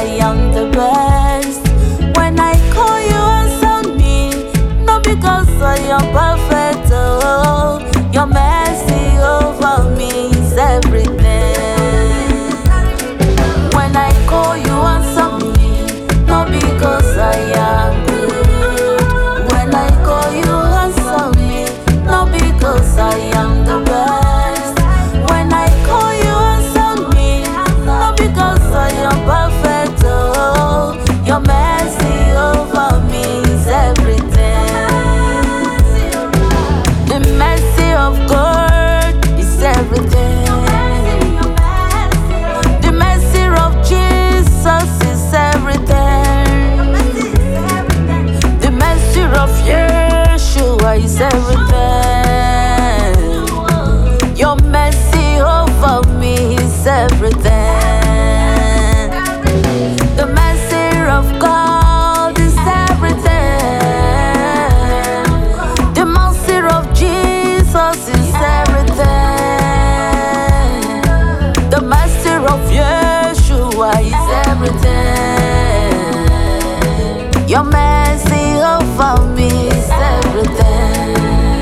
I am the best. When I call you answer me, not because I am perfect. Oh, your mercy over me is everything. When I call you answer me, not because I am good. When I call you answer me, not because I am the best. When I call you answer me, not because I am perfect. Oh, your mercy over me is everything. The mercy of God is everything. The mercy of Jesus is everything. The mercy of Yeshua is everything. Your mercy over me is everything. The mercy of God is everything. The mercy of Jesus is everything. The mercy of Yeshua is everything. Your mercy over me is everything.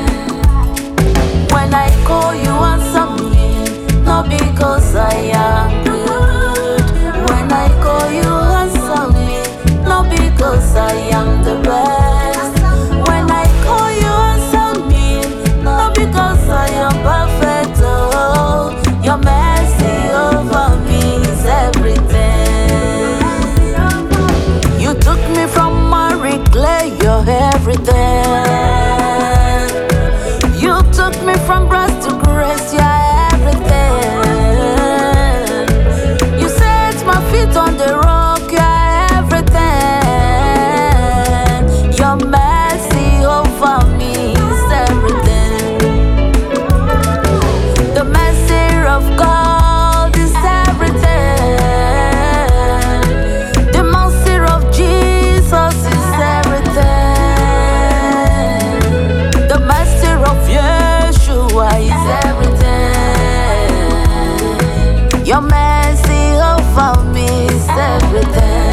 When I call you answer me, not because I am good. When I call you answer me, not because I am the best. When I call you answer me, not because I am perfect. Oh, your mercy over me is everything. You took me from miry clay, you're everything. You took me from grass to grace, you're everything. You set my feet on the rock, you're everything. Your mercy over me is everything. The mercy of God is everything. The mercy of Jesus is everything. The mercy of Yeshua is everything. Your mercy over me is everything.